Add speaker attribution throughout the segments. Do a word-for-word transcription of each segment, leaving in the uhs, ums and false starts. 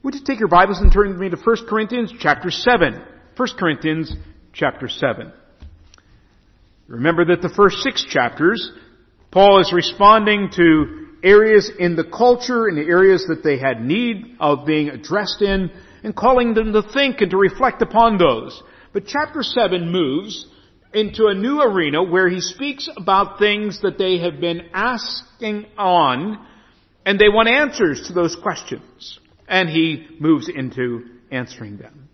Speaker 1: Would you take your Bibles and turn with me to First Corinthians chapter seven? First Corinthians chapter seven. Remember that the first six chapters, Paul is responding to areas in the culture and the areas that they had need of being addressed in and calling them to think and to reflect upon those. But chapter seven moves into a new arena where he speaks about things that they have been asking on, and they want answers to those questions. And he moves into answering them.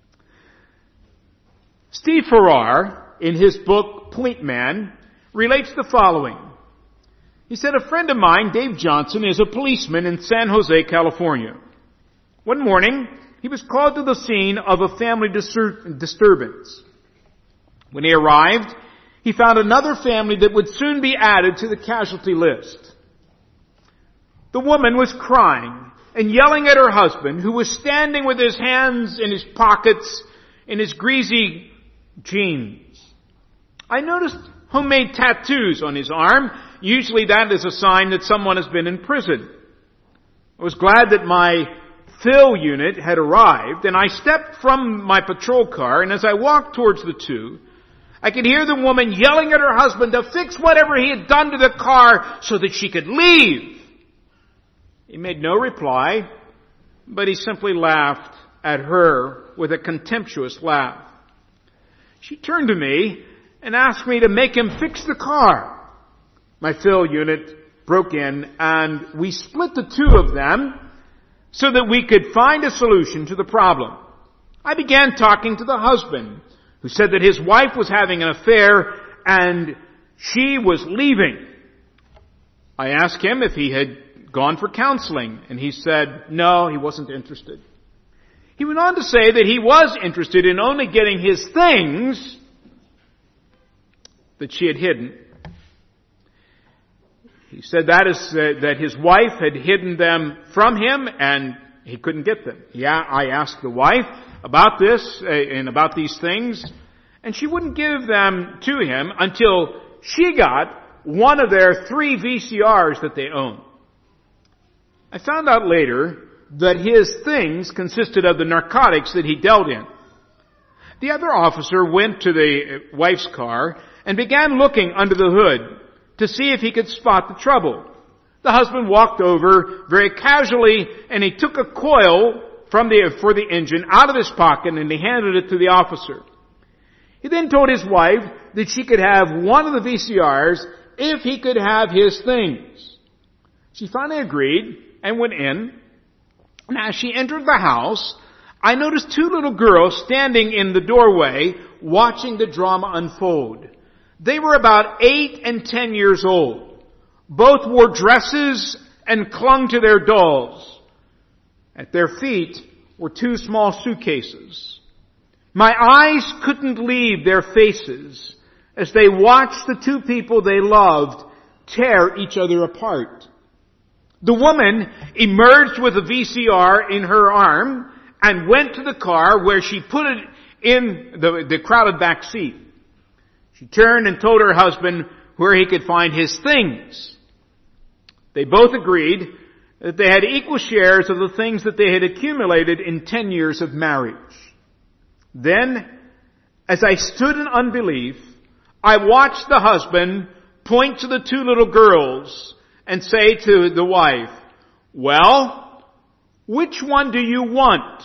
Speaker 1: Steve Farrar, in his book Point Man, relates the following. He said, a friend of mine, Dave Johnson, is a policeman in San Jose, California. One morning, he was called to the scene of a family distur- disturbance. When he arrived, he found another family that would soon be added to the casualty list. The woman was crying and yelling at her husband, who was standing with his hands in his pockets in his greasy jeans. I noticed homemade tattoos on his arm. Usually that is a sign that someone has been in prison. I was glad that my fill unit had arrived, and I stepped from my patrol car, and as I walked towards the two, I could hear the woman yelling at her husband to fix whatever he had done to the car so that she could leave. He made no reply, but he simply laughed at her with a contemptuous laugh. She turned to me and asked me to make him fix the car. My fill unit broke in, and we split the two of them so that we could find a solution to the problem. I began talking to the husband, who said that his wife was having an affair and she was leaving. I asked him if he had gone for counseling, and he said no, he wasn't interested. He went on to say that he was interested in only getting his things that she had hidden. He said that is uh, that his wife had hidden them from him and he couldn't get them. Yeah, I asked the wife about this uh, and about these things, and she wouldn't give them to him until she got one of their three V C Rs that they owned. I found out later that his things consisted of the narcotics that he dealt in. The other officer went to the wife's car and began looking under the hood to see if he could spot the trouble. The husband walked over very casually and he took a coil from the, for the engine out of his pocket and he handed it to the officer. He then told his wife that she could have one of the V C Rs if he could have his things. She finally agreed and went in. And as she entered the house, I noticed two little girls standing in the doorway watching the drama unfold. They were about eight and ten years old. Both wore dresses and clung to their dolls. At their feet were two small suitcases. My eyes couldn't leave their faces as they watched the two people they loved tear each other apart. The woman emerged with a V C R in her arm and went to the car where she put it in the, the crowded back seat. She turned and told her husband where he could find his things. They both agreed that they had equal shares of the things that they had accumulated in ten years of marriage. Then, as I stood in unbelief, I watched the husband point to the two little girls and say to the wife, well, which one do you want?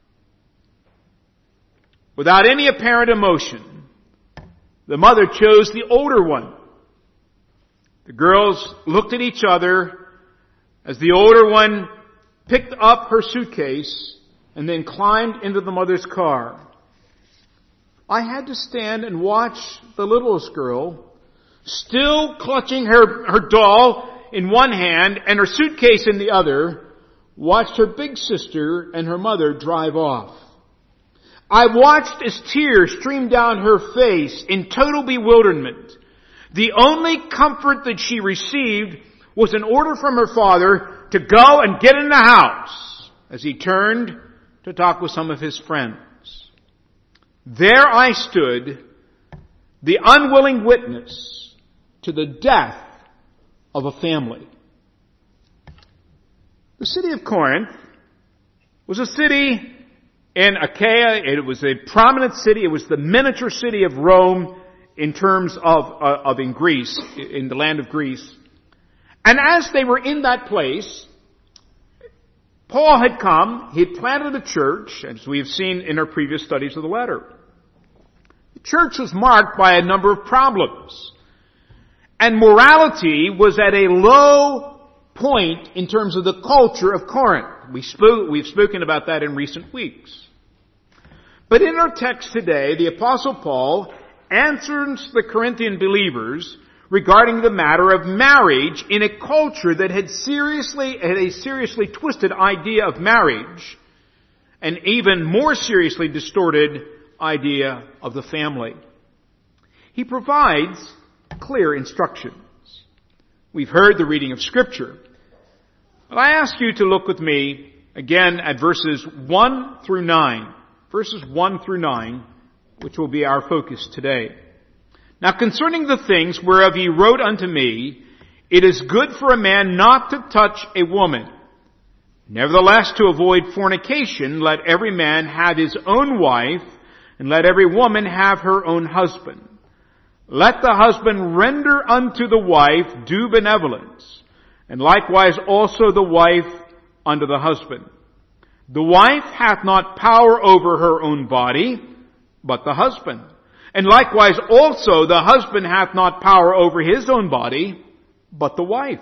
Speaker 1: Without any apparent emotion, the mother chose the older one. The girls looked at each other as the older one picked up her suitcase and then climbed into the mother's car. I had to stand and watch the littlest girl, still clutching her, her doll in one hand and her suitcase in the other, watched her big sister and her mother drive off. I watched as tears streamed down her face in total bewilderment. The only comfort that she received was an order from her father to go and get in the house as he turned to talk with some of his friends. There I stood, the unwilling witness to the death of a family. The city of Corinth was a city in Achaia. It was a prominent city. It was the miniature city of Rome in terms of, uh, of in Greece, in the land of Greece. And as they were in that place, Paul had come, he had planted a church, as we have seen in our previous studies of the letter. The church was marked by a number of problems. And morality was at a low point in terms of the culture of Corinth. We spoke, we've spoken about that in recent weeks. But in our text today, the Apostle Paul answers the Corinthian believers regarding the matter of marriage in a culture that had seriously, had a seriously twisted idea of marriage, and even more seriously distorted idea of the family. He provides clear instructions. We've heard the reading of Scripture. But I ask you to look with me again at verses one through nine. Verses one through nine, which will be our focus today. Now concerning the things whereof he wrote unto me, it is good for a man not to touch a woman. Nevertheless, to avoid fornication, let every man have his own wife, and let every woman have her own husband. Let the husband render unto the wife due benevolence, and likewise also the wife unto the husband. The wife hath not power over her own body, but the husband. And likewise also the husband hath not power over his own body, but the wife.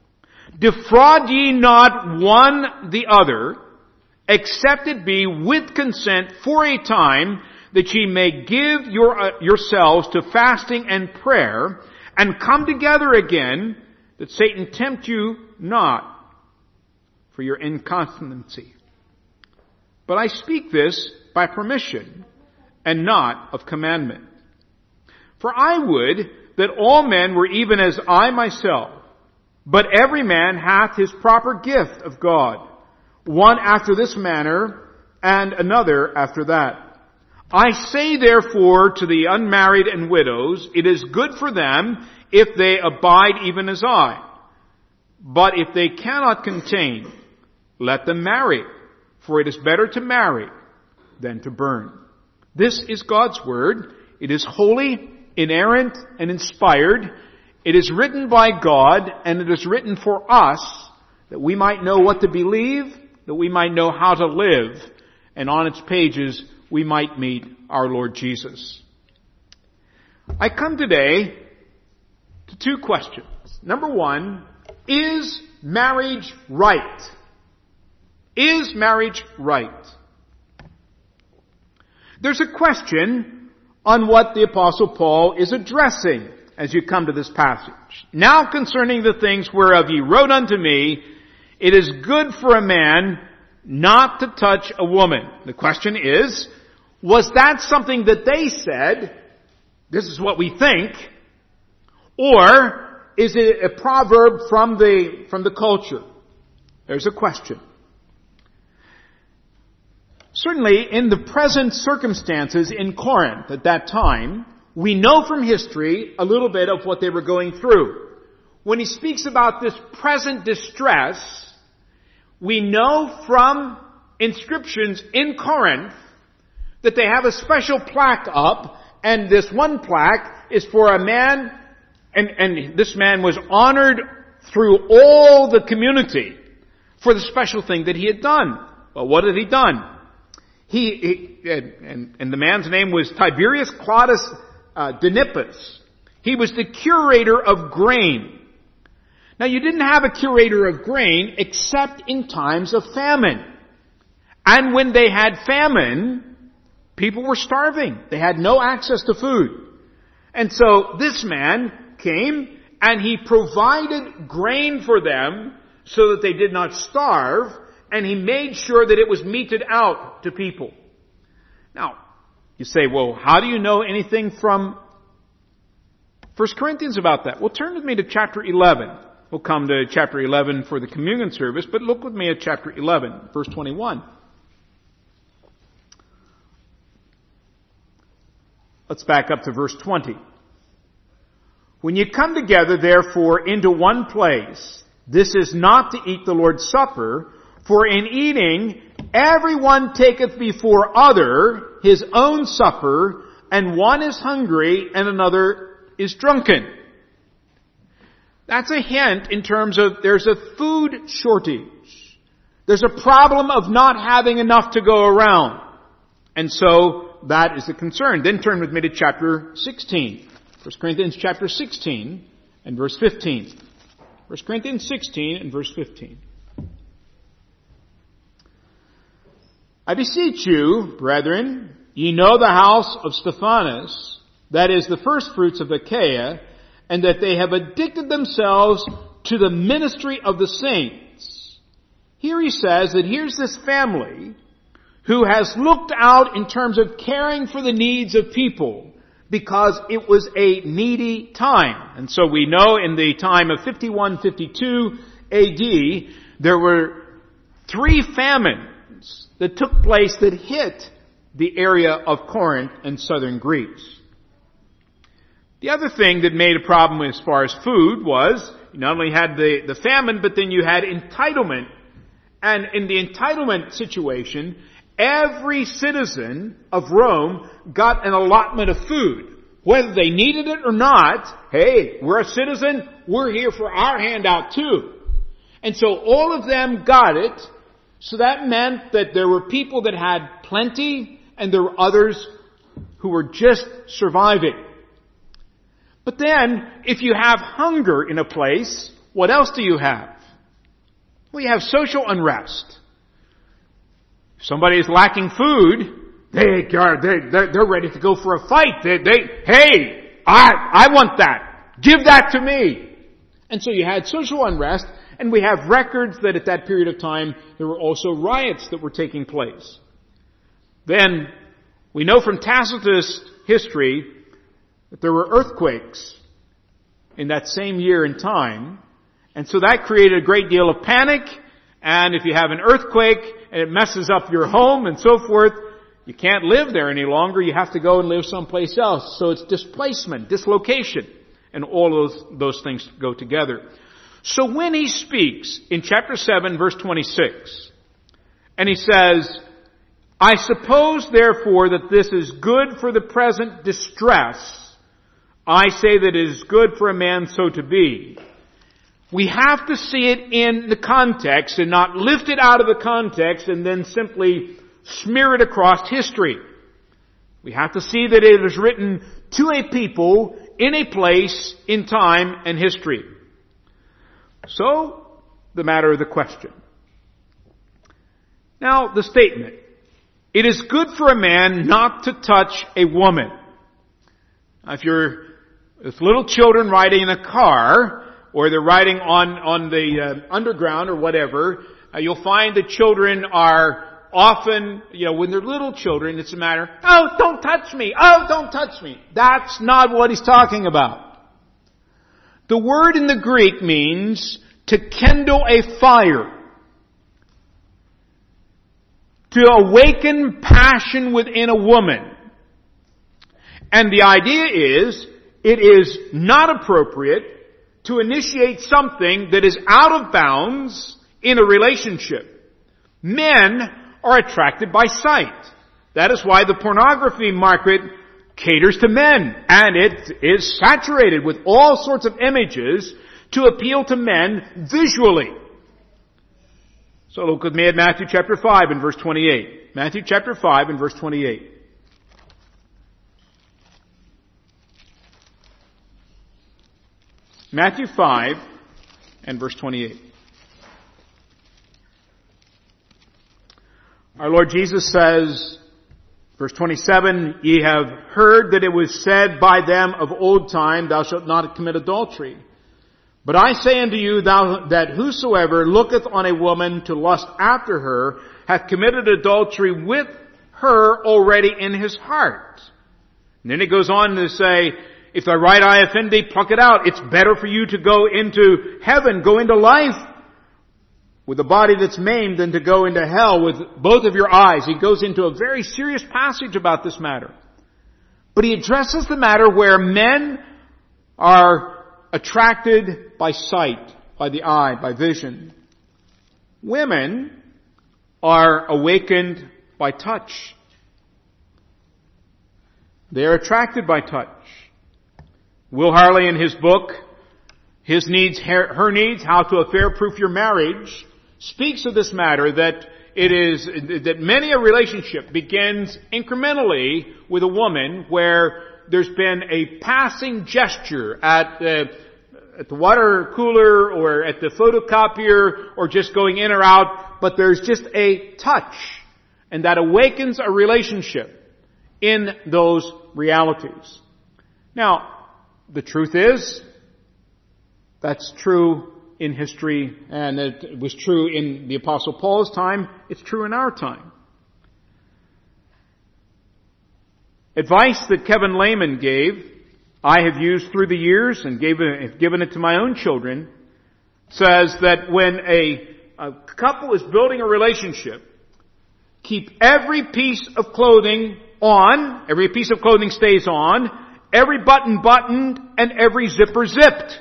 Speaker 1: Defraud ye not one the other, except it be with consent for a time, that ye may give your, uh, yourselves to fasting and prayer, and come together again, that Satan tempt you not for your incontinency. But I speak this by permission, and not of commandment. For I would that all men were even as I myself, but every man hath his proper gift of God, one after this manner, and another after that. I say therefore to the unmarried and widows, it is good for them if they abide even as I. But if they cannot contain, let them marry, for it is better to marry than to burn. This is God's word. It is holy, inerrant, and inspired. It is written by God, and it is written for us, that we might know what to believe, that we might know how to live, and on its pages we might meet our Lord Jesus. I come today to two questions. Number one, is marriage right? Is marriage right? There's a question on what the Apostle Paul is addressing as you come to this passage. Now concerning the things whereof ye wrote unto me, it is good for a man not to touch a woman. The question is, was that something that they said, this is what we think, or is it a proverb from the, from the culture? There's a question. Certainly, in the present circumstances in Corinth at that time, we know from history a little bit of what they were going through. When he speaks about this present distress, we know from inscriptions in Corinth that they have a special plaque up, and this one plaque is for a man, and, and this man was honored through all the community for the special thing that he had done. Well, what had he done? He, he and, and the man's name was Tiberius Claudius uh, Denippus. He was the curator of grain. Now, you didn't have a curator of grain except in times of famine. And when they had famine, people were starving. They had no access to food. And so this man came and he provided grain for them so that they did not starve, and he made sure that it was meted out to people. Now, you say, well, how do you know anything from First Corinthians about that? Well, turn with me to chapter eleven. We'll come to chapter eleven for the communion service, but look with me at chapter eleven, verse twenty-one. Let's back up to verse twenty. When you come together, therefore, into one place, this is not to eat the Lord's Supper, for in eating, Everyone taketh before other his own supper, and one is hungry and another is drunken. That's a hint in terms of there's a food shortage. There's a problem of not having enough to go around. And so that is the concern. Then turn with me to chapter sixteen. First Corinthians chapter sixteen and verse fifteen. First Corinthians sixteen and verse fifteen. I beseech you, brethren, ye know the house of Stephanas, that is the firstfruits of Achaia, and that they have addicted themselves to the ministry of the saints. Here he says that here's this family who has looked out in terms of caring for the needs of people because it was a needy time. And so we know in the time of fifty-one fifty-two A D, there were three famines that took place that hit the area of Corinth and southern Greece. The other thing that made a problem as far as food was, you not only had the, the famine, but then you had entitlement. And in the entitlement situation, every citizen of Rome got an allotment of food. Whether they needed it or not, hey, we're a citizen, we're here for our handout too. And so all of them got it, so that meant that there were people that had plenty and there were others who were just surviving. But then, if you have hunger in a place, what else do you have? Well, you have social unrest. If somebody is lacking food, they are, they're, they're ready to go for a fight. They, they, hey, I, I want that. Give that to me. And so you had social unrest, and we have records that at that period of time, there were also riots that were taking place. Then, we know from Tacitus history that there were earthquakes in that same year and time. And so that created a great deal of panic. And if you have an earthquake and it messes up your home and so forth, you can't live there any longer. You have to go and live someplace else. So it's displacement, dislocation. And all those, those things go together. So when he speaks in chapter seven, verse twenty-six, and he says, I suppose therefore that this is good for the present distress, I say that it is good for a man so to be. We have to see it in the context and not lift it out of the context and then simply smear it across history. We have to see that it is written to a people in a place, in time, and history. So, the matter of the question. Now, the statement. It is good for a man not to touch a woman. Now, if you're with little children riding in a car, or they're riding on, on the uh, underground or whatever, uh, you'll find that children are often, you know, when they're little children, it's a matter, oh, don't touch me, oh, don't touch me. That's not what he's talking about. The word in the Greek means to kindle a fire, to awaken passion within a woman. And the idea is, it is not appropriate to initiate something that is out of bounds in a relationship. Men are attracted by sight. That is why the pornography market caters to men, and it is saturated with all sorts of images to appeal to men visually. So look with me at Matthew chapter five and verse twenty-eight. Matthew chapter five and verse twenty-eight. Matthew five and verse twenty-eight. Our Lord Jesus says, verse twenty-seven, ye have heard that it was said by them of old time, thou shalt not commit adultery. But I say unto you thou, that whosoever looketh on a woman to lust after her hath committed adultery with her already in his heart. And then it goes on to say, if thy right eye offend thee, pluck it out. It's better for you to go into heaven, go into life with a body that's maimed than to go into hell with both of your eyes. He goes into a very serious passage about this matter. But he addresses the matter where men are attracted by sight, by the eye, by vision. Women are awakened by touch. They are attracted by touch. Will Harley, in his book, His Needs, Her Needs, How to Affair-Proof Your Marriage, speaks of this matter, that it is, that many a relationship begins incrementally with a woman where there's been a passing gesture at the, at the water cooler or at the photocopier or just going in or out, but there's just a touch, and that awakens a relationship in those realities. Now, the truth is, that's true in history, and it was true in the Apostle Paul's time. It's true in our time. Advice that Kevin Lehman gave, I have used through the years and gave it, given it to my own children, says that when a, a couple is building a relationship, keep every piece of clothing on, every piece of clothing stays on, every button buttoned, and every zipper zipped.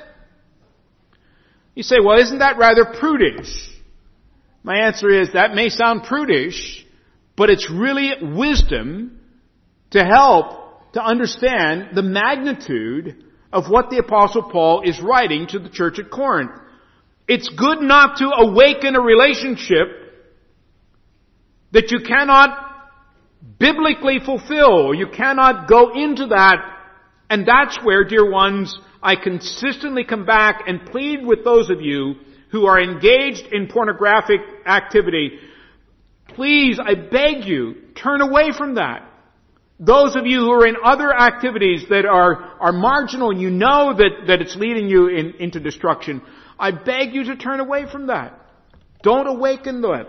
Speaker 1: You say, well, isn't that rather prudish? My answer is, that may sound prudish, but it's really wisdom to help to understand the magnitude of what the Apostle Paul is writing to the church at Corinth. It's good not to awaken a relationship that you cannot biblically fulfill, or you cannot go into that. And that's where, dear ones, I consistently come back and plead with those of you who are engaged in pornographic activity. Please, I beg you, turn away from that. Those of you who are in other activities that are, are marginal, and you know that, that it's leading you in, into destruction, I beg you to turn away from that. Don't awaken that.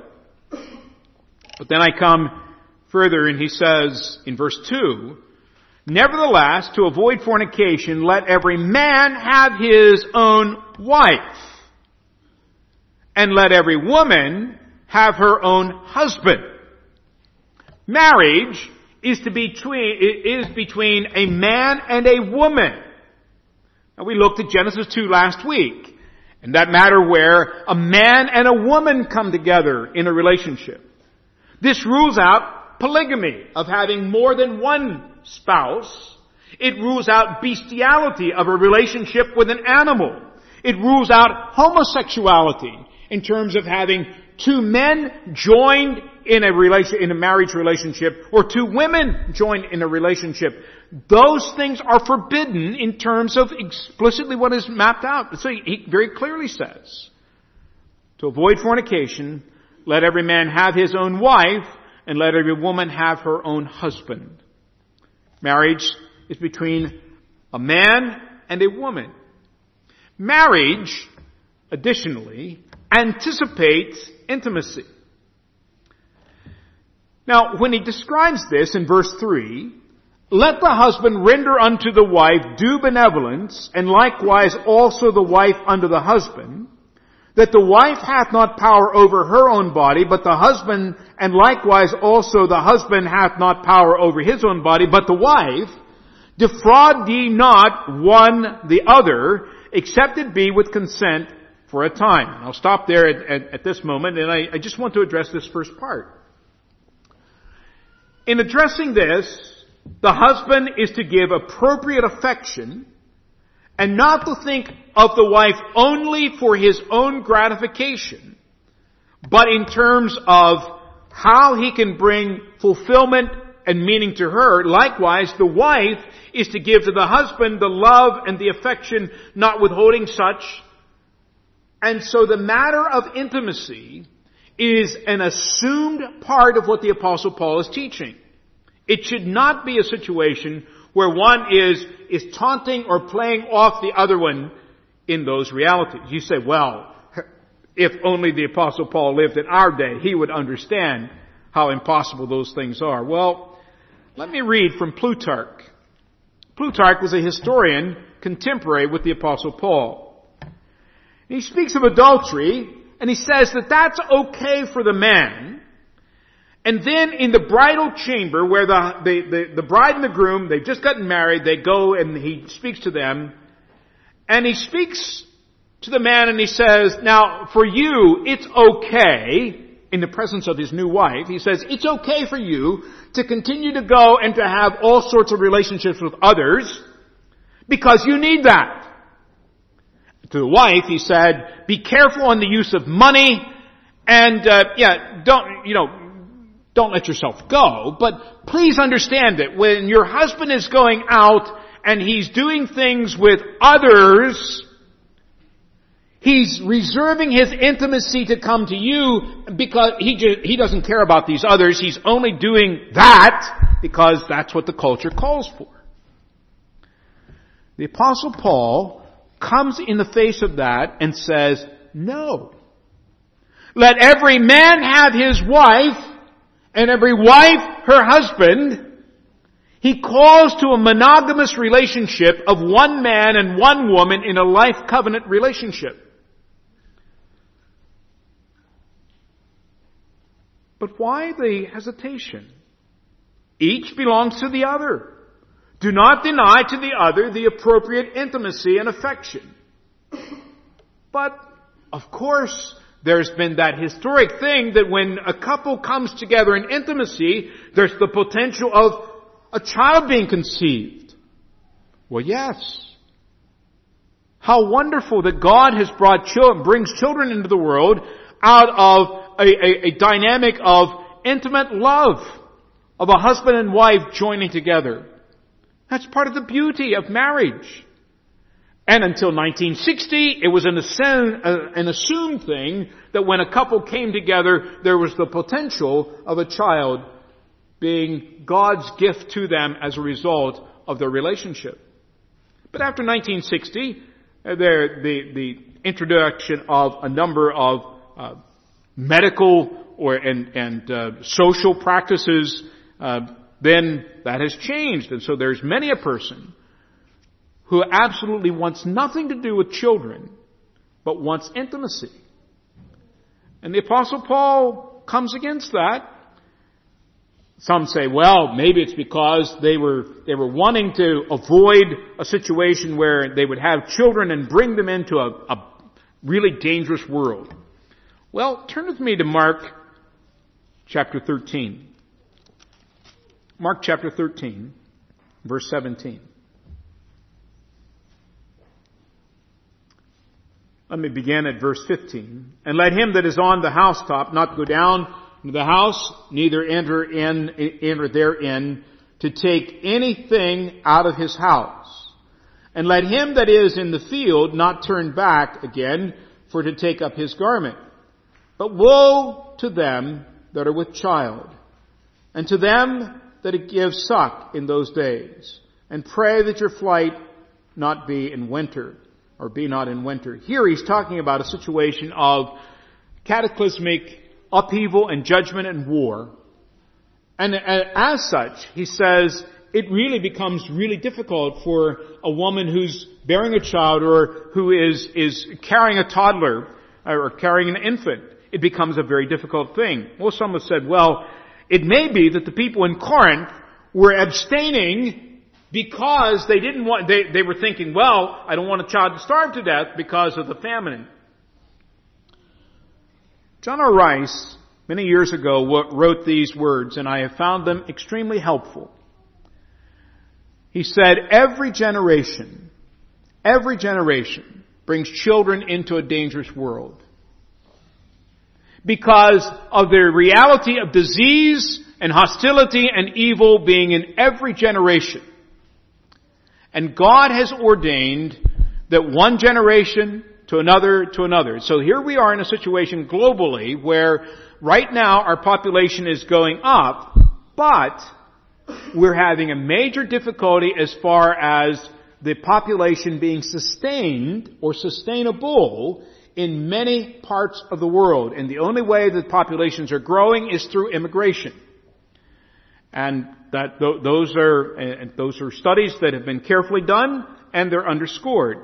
Speaker 1: But then I come further, and he says in verse two, nevertheless, to avoid fornication, let every man have his own wife, and let every woman have her own husband. Marriage is to be between, is between a man and a woman. Now, we looked at Genesis two last week, and that matter where a man and a woman come together in a relationship. This rules out polygamy, of having more than one spouse. It rules out bestiality of a relationship with an animal. It rules out homosexuality in terms of having two men joined in a relation, in a marriage relationship, or two women joined in a relationship. Those things are forbidden in terms of explicitly what is mapped out. So he very clearly says, to avoid fornication, let every man have his own wife, and let every woman have her own husband. Marriage is between a man and a woman. Marriage, additionally, anticipates intimacy. Now, when he describes this in verse three, let the husband render unto the wife due benevolence, and likewise also the wife unto the husband, that the wife hath not power over her own body, but the husband, and likewise also the husband hath not power over his own body, but the wife. Defraud ye not one the other, except it be with consent for a time. I'll stop there at, at, at this moment, and I, I just want to address this first part. In addressing this, the husband is to give appropriate affection, and not to think of the wife only for his own gratification, but in terms of how he can bring fulfillment and meaning to her. Likewise, the wife is to give to the husband the love and the affection, not withholding such. And so the matter of intimacy is an assumed part of what the Apostle Paul is teaching. It should not be a situation where one is, is taunting or playing off the other one in those realities. You say, well, if only the Apostle Paul lived in our day, he would understand how impossible those things are. Well, let me read from Plutarch. Plutarch was a historian contemporary with the Apostle Paul. He speaks of adultery, and he says that that's okay for the man. And then in the bridal chamber, where the, the, the, the bride and the groom, they've just gotten married, they go and he speaks to them. And he speaks to the man and he says, now, for you, it's okay, in the presence of his new wife, he says, it's okay for you to continue to go and to have all sorts of relationships with others because you need that. To the wife, he said, be careful on the use of money and, uh, yeah, don't, you know, don't let yourself go, but please understand that when your husband is going out and he's doing things with others, he's reserving his intimacy to come to you because he just, he doesn't care about these others. He's only doing that because that's what the culture calls for. The Apostle Paul comes in the face of that and says, no. Let every man have his wife and every wife her husband. He calls to a monogamous relationship of one man and one woman in a life covenant relationship. But why the hesitation? Each belongs to the other. Do not deny to the other the appropriate intimacy and affection. But, of course, there's been that historic thing that when a couple comes together in intimacy, there's the potential of a child being conceived. Well, yes. How wonderful that God has brought children, brings children into the world out of a, a, a dynamic of intimate love, of a husband and wife joining together. That's part of the beauty of marriage. And until nineteen sixty, it was an assumed, uh, an assumed thing that when a couple came together, there was the potential of a child being God's gift to them as a result of their relationship. But after nineteen sixty, uh, there, the, the introduction of a number of uh, medical or and, and uh, social practices, uh, then that has changed. And so there's many a person who absolutely wants nothing to do with children, but wants intimacy. And the Apostle Paul comes against that. Some say, well, maybe it's because they were, they were wanting to avoid a situation where they would have children and bring them into a, a really dangerous world. Well, turn with me to Mark chapter thirteen. Mark chapter thirteen, verse seventeen. Let me begin at verse fifteen. And let him that is on the housetop not go down into the house, neither enter in, enter therein to take anything out of his house. And let him that is in the field not turn back again for to take up his garment. But woe to them that are with child, and to them that give suck in those days. And pray that your flight not be in winter, or be not in winter. Here he's talking about a situation of cataclysmic upheaval and judgment and war. And as such, he says, it really becomes really difficult for a woman who's bearing a child or who is, is carrying a toddler or carrying an infant. It becomes a very difficult thing. Well, some have said, well, it may be that the people in Corinth were abstaining because they didn't want, they, they were thinking, well, I don't want a child to starve to death because of the famine. John R. Rice, many years ago, wrote these words, and I have found them extremely helpful. He said, every generation, every generation brings children into a dangerous world because of the reality of disease and hostility and evil being in every generation. And God has ordained that one generation to another to another. So here we are in a situation globally where right now our population is going up, but we're having a major difficulty as far as the population being sustained or sustainable in many parts of the world. And the only way that populations are growing is through immigration. And that th- those are uh, those are studies that have been carefully done, and they're underscored.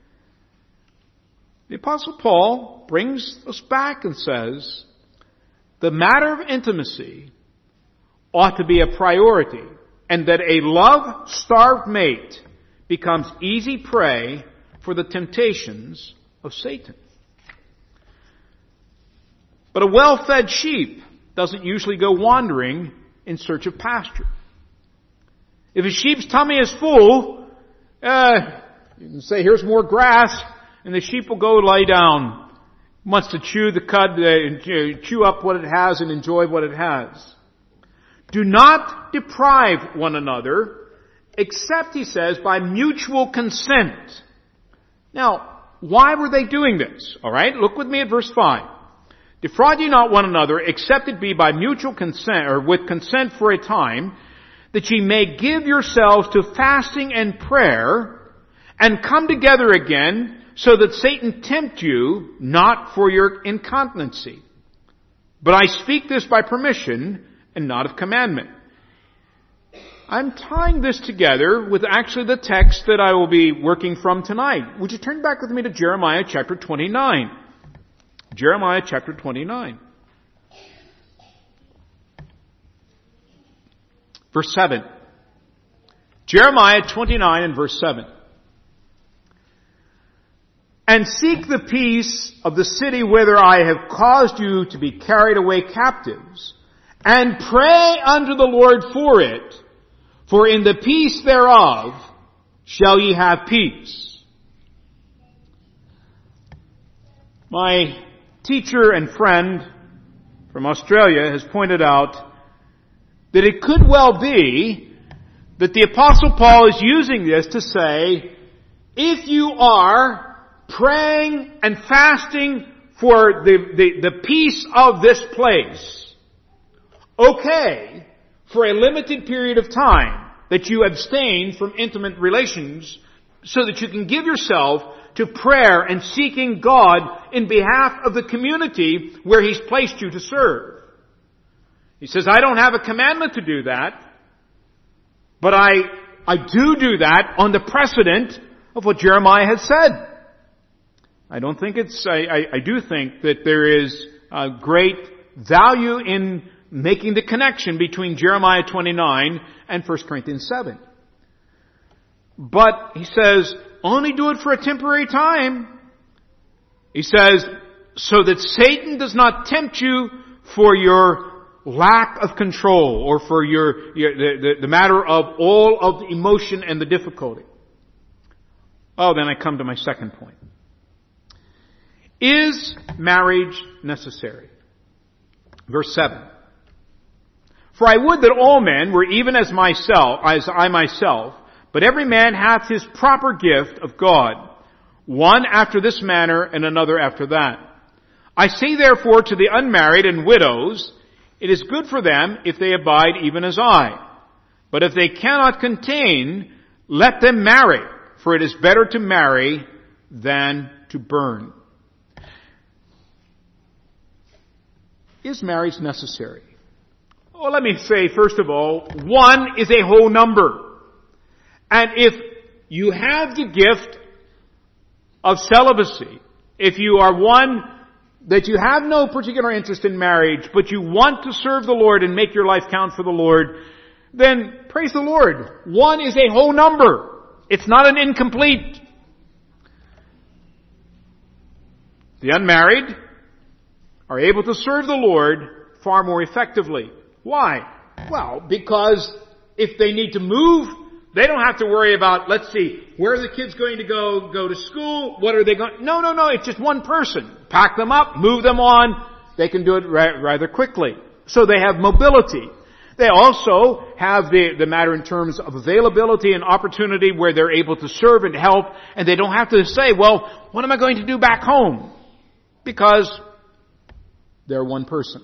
Speaker 1: The Apostle Paul brings us back and says, the matter of intimacy ought to be a priority, and that a love-starved mate becomes easy prey for the temptations of Satan. But a well-fed sheep doesn't usually go wandering in search of pasture. If a sheep's tummy is full, uh, you can say, here's more grass, and the sheep will go lie down. It wants to chew the cud, uh, chew up what it has and enjoy what it has. Do not deprive one another, except, he says, by mutual consent. Now, why were they doing this? All right, look with me at verse five. Defraud ye not one another, except it be by mutual consent, or with consent for a time, that ye may give yourselves to fasting and prayer, and come together again, so that Satan tempt you not for your incontinency. But I speak this by permission, and not of commandment. I'm tying this together with actually the text that I will be working from tonight. Would you turn back with me to Jeremiah chapter twenty-nine? Jeremiah chapter twenty-nine. Verse seven. Jeremiah twenty-nine and verse seven. And seek the peace of the city whither I have caused you to be carried away captives, and pray unto the Lord for it, for in the peace thereof shall ye have peace. My teacher and friend from Australia has pointed out that it could well be that the Apostle Paul is using this to say, if you are praying and fasting for the, the, the peace of this place, okay, for a limited period of time, that you abstain from intimate relations so that you can give yourself to prayer and seeking God in behalf of the community where He's placed you to serve. He says, I don't have a commandment to do that, but I, I do do that on the precedent of what Jeremiah has said. I don't think it's, I, I, I do think that there is a great value in making the connection between Jeremiah twenty-nine and First Corinthians seven. But he says, only do it for a temporary time. He says, so that Satan does not tempt you for your lack of control or for your, your the, the, the matter of all of the emotion and the difficulty. Oh, then I come to my second point. Is marriage necessary? Verse seven. For I would that all men were even as myself, as I myself, but every man hath his proper gift of God, one after this manner and another after that. I say therefore to the unmarried and widows, it is good for them if they abide even as I. But if they cannot contain, let them marry, for it is better to marry than to burn. Is marriage necessary? Well, let me say, first of all, one is a whole number. And if you have the gift of celibacy, if you are one that you have no particular interest in marriage, but you want to serve the Lord and make your life count for the Lord, then praise the Lord. One is a whole number. It's not an incomplete. The unmarried are able to serve the Lord far more effectively. Why? Well, because if they need to move, they don't have to worry about, let's see, where are the kids going to go, go to school? What are they going, no, no, no, it's just one person. Pack them up, move them on. They can do it ra- rather quickly. So they have mobility. They also have the, the matter in terms of availability and opportunity where they're able to serve and help, and they don't have to say, well, what am I going to do back home? Because they're one person.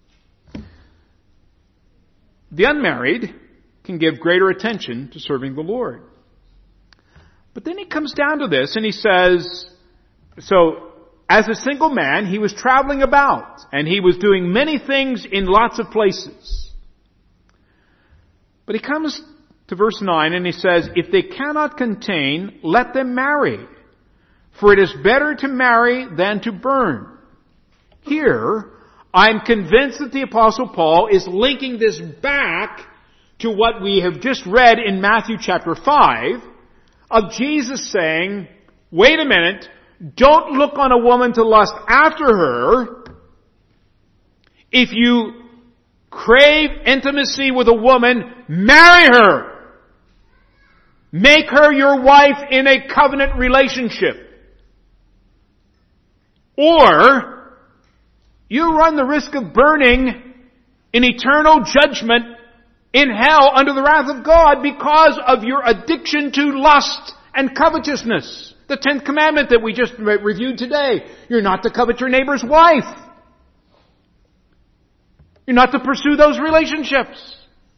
Speaker 1: The unmarried can give greater attention to serving the Lord. But then he comes down to this and he says, so as a single man, he was traveling about and he was doing many things in lots of places. But he comes to verse nine and he says, if they cannot contain, let them marry, for it is better to marry than to burn. Here, I'm convinced that the Apostle Paul is linking this back to what we have just read in Matthew chapter five of Jesus saying, wait a minute, don't look on a woman to lust after her, If you crave intimacy with a woman, marry her. Make her your wife in a covenant relationship. Or you run the risk of burning in eternal judgment in hell under the wrath of God because of your addiction to lust and covetousness. The tenth commandment that we just re- reviewed today. You're not to covet your neighbor's wife. You're not to pursue those relationships.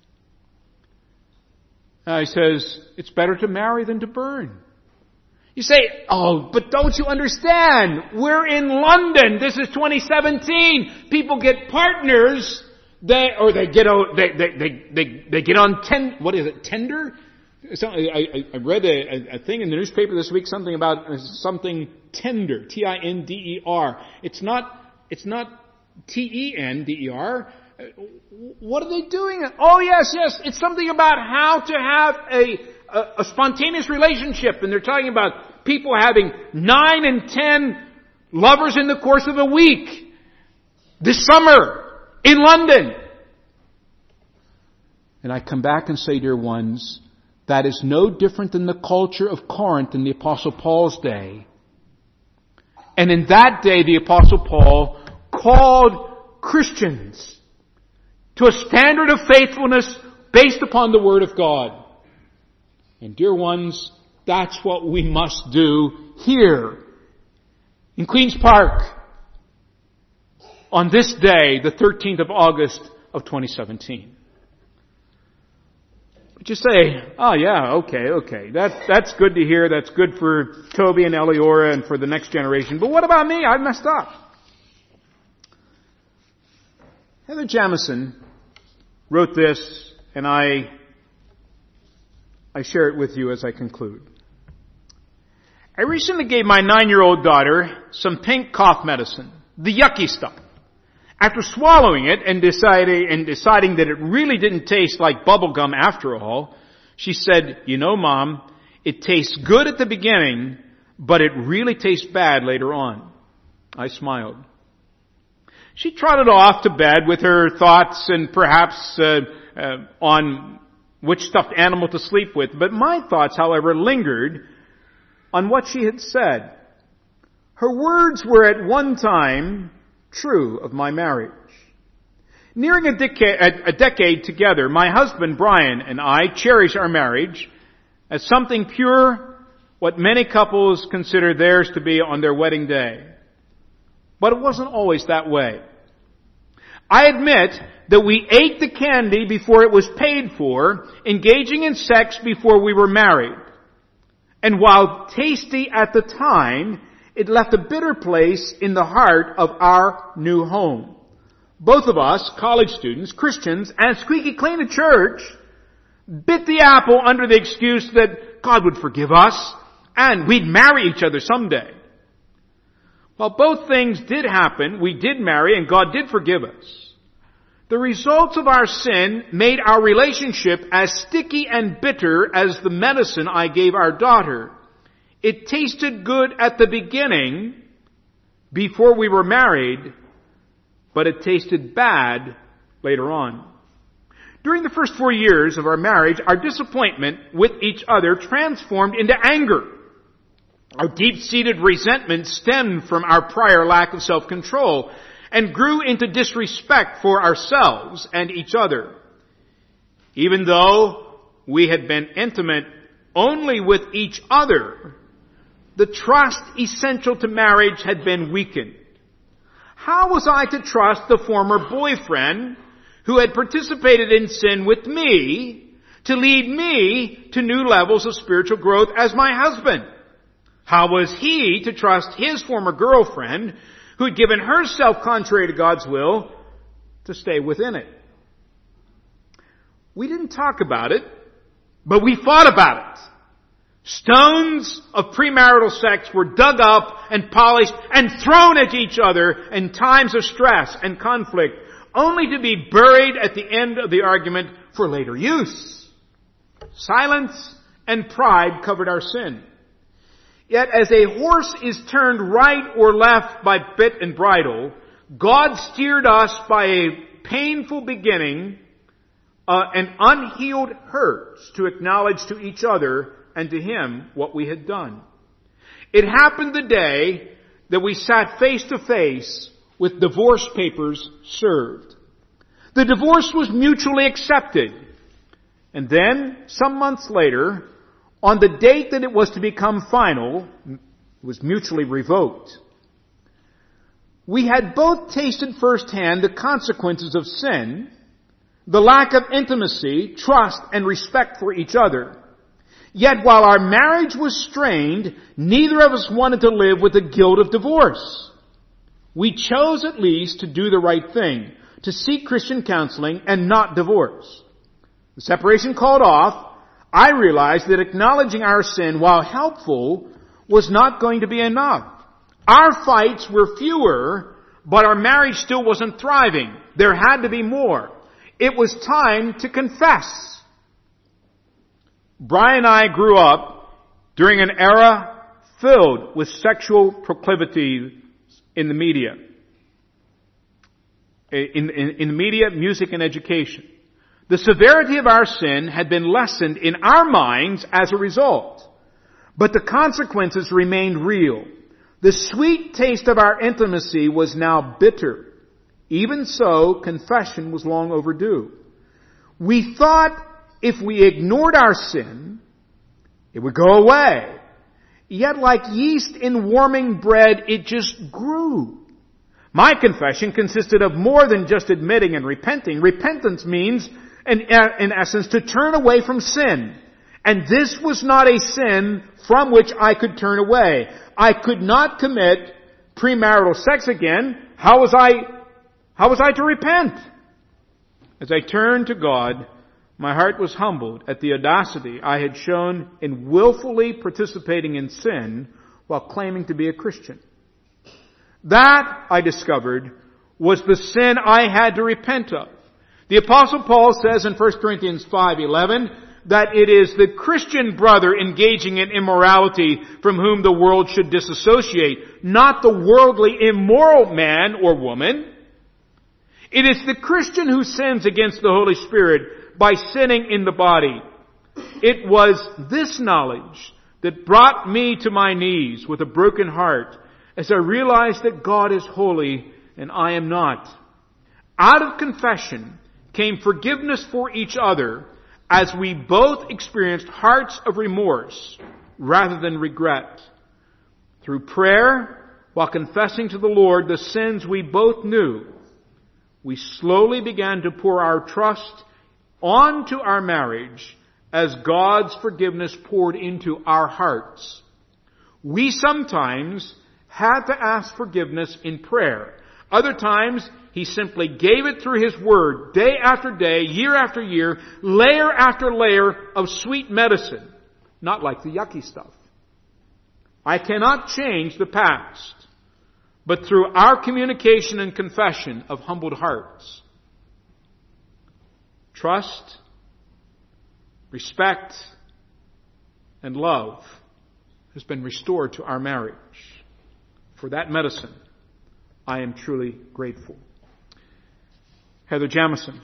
Speaker 1: Uh, he says, it's better to marry than to burn. You say, oh, but don't you understand? We're in London. This is twenty seventeen. People get partners, they, or they get, they, they, they, they, they get on ten, what is it, Tinder? So I, I read a, a thing in the newspaper this week, something about something tender, T I N D E R. It's not, it's not T E N D E R. What are they doing? Oh yes, yes, it's something about how to have a, a, a spontaneous relationship. And they're talking about people having nine and ten lovers in the course of a week. This summer, in London. And I come back and say, dear ones, that is no different than the culture of Corinth in the Apostle Paul's day. And in that day, the Apostle Paul called Christians to a standard of faithfulness based upon the Word of God. And dear ones, that's what we must do here in Queen's Park on this day, the thirteenth of August of twenty seventeen. But you say, oh yeah, okay, okay. That's, that's good to hear. That's good for Toby and Eleora and for the next generation. But what about me? I messed up. Heather Jamison wrote this, and I, I share it with you as I conclude. I recently gave my nine-year-old daughter some pink cough medicine, the yucky stuff. After swallowing it and deciding, and deciding that it really didn't taste like bubble gum after all, she said, you know, Mom, it tastes good at the beginning, but it really tastes bad later on. I smiled. She trotted off to bed with her thoughts and perhaps uh, uh, on which stuffed animal to sleep with. But my thoughts, however, lingered on what she had said. Her words were at one time true of my marriage. Nearing a decade, a decade together, my husband Brian and I cherish our marriage as something pure, what many couples consider theirs to be on their wedding day. But it wasn't always that way. I admit that we ate the candy before it was paid for, engaging in sex before we were married. And while tasty at the time, it left a bitter place in the heart of our new home. Both of us, college students, Christians, and squeaky clean at church, bit the apple under the excuse that God would forgive us and we'd marry each other someday. While both things did happen, we did marry and God did forgive us. The results of our sin made our relationship as sticky and bitter as the medicine I gave our daughter. It tasted good at the beginning, before we were married, but it tasted bad later on. During the first four years of our marriage, our disappointment with each other transformed into anger. Our deep-seated resentment stemmed from our prior lack of self-control and grew into disrespect for ourselves and each other. Even though we had been intimate only with each other, the trust essential to marriage had been weakened. How was I to trust the former boyfriend who had participated in sin with me to lead me to new levels of spiritual growth as my husband? How was he to trust his former girlfriend who had given herself contrary to God's will to stay within it? We didn't talk about it, but we fought about it. Stones of premarital sex were dug up and polished and thrown at each other in times of stress and conflict, only to be buried at the end of the argument for later use. Silence and pride covered our sin. Yet as a horse is turned right or left by bit and bridle, God steered us by a painful beginning uh, and unhealed hurts to acknowledge to each other and to Him what we had done. It happened the day that we sat face to face with divorce papers served. The divorce was mutually accepted. And then, some months later, on the date that it was to become final, it was mutually revoked. We had both tasted firsthand the consequences of sin, the lack of intimacy, trust, and respect for each other. Yet while our marriage was strained, neither of us wanted to live with the guilt of divorce. We chose at least to do the right thing, to seek Christian counseling and not divorce. The separation called off, I realized that acknowledging our sin, while helpful, was not going to be enough. Our fights were fewer, but our marriage still wasn't thriving. There had to be more. It was time to confess. Brian and I grew up during an era filled with sexual proclivity in the media. In, in, in the media, music, and education. The severity of our sin had been lessened in our minds as a result. But the consequences remained real. The sweet taste of our intimacy was now bitter. Even so, confession was long overdue. We thought if we ignored our sin, it would go away. Yet like yeast in warming bread, it just grew. My confession consisted of more than just admitting and repenting. Repentance means, in, in essence, to turn away from sin. And this was not a sin from which I could turn away. I could not commit premarital sex again. How was I, how was I to repent? As I turned to God, my heart was humbled at the audacity I had shown in willfully participating in sin while claiming to be a Christian. That, I discovered, was the sin I had to repent of. The Apostle Paul says in First Corinthians five eleven that it is the Christian brother engaging in immorality from whom the world should disassociate, not the worldly immoral man or woman. It is the Christian who sins against the Holy Spirit by sinning in the body. It was this knowledge that brought me to my knees with a broken heart as I realized that God is holy and I am not. Out of confession came forgiveness for each other as we both experienced hearts of remorse rather than regret. Through prayer, while confessing to the Lord the sins we both knew, we slowly began to pour our trust onto our marriage as God's forgiveness poured into our hearts. We sometimes had to ask forgiveness in prayer. Other times, He simply gave it through His Word, day after day, year after year, layer after layer of sweet medicine. Not like the yucky stuff. I cannot change the past, but through our communication and confession of humbled hearts, trust, respect, and love has been restored to our marriage. For that medicine, I am truly grateful. Heather Jamison.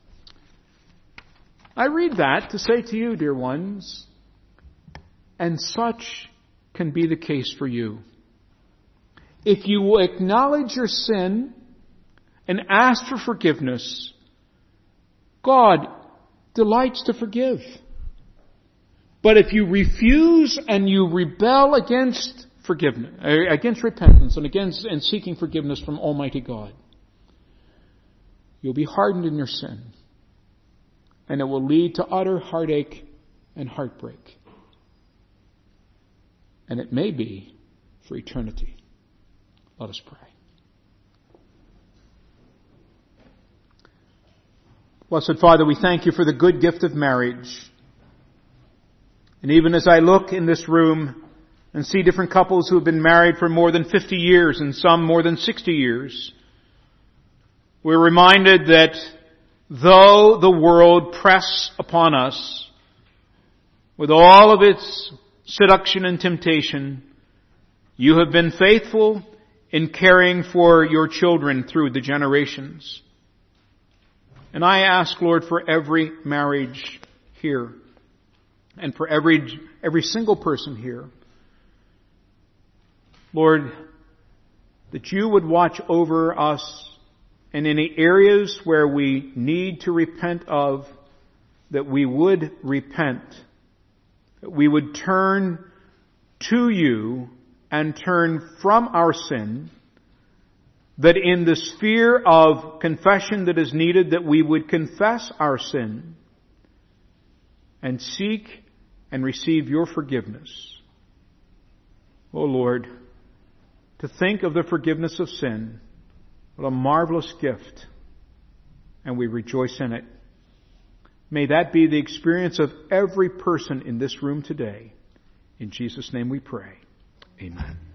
Speaker 1: I read that to say to you, dear ones, and such can be the case for you. If you will acknowledge your sin and ask for forgiveness, God delights to forgive. But if you refuse and you rebel against forgiveness, against repentance and against and seeking forgiveness from Almighty God, you'll be hardened in your sin, and it will lead to utter heartache and heartbreak. And it may be for eternity. Let us pray. Blessed Father, we thank You for the good gift of marriage. And even as I look in this room and see different couples who have been married for more than fifty years and some more than sixty years, we're reminded that though the world press upon us with all of its seduction and temptation, You have been faithful in caring for your children through the generations. And I ask, Lord, for every marriage here and for every, every single person here, Lord, that you would watch over us, and in the areas where we need to repent of, that we would repent, that we would turn to you and turn from our sin, that in the sphere of confession that is needed, that we would confess our sin and seek and receive your forgiveness. Oh Lord, to think of the forgiveness of sin, what a marvelous gift, and we rejoice in it. May that be the experience of every person in this room today. In Jesus' name we pray. Amen.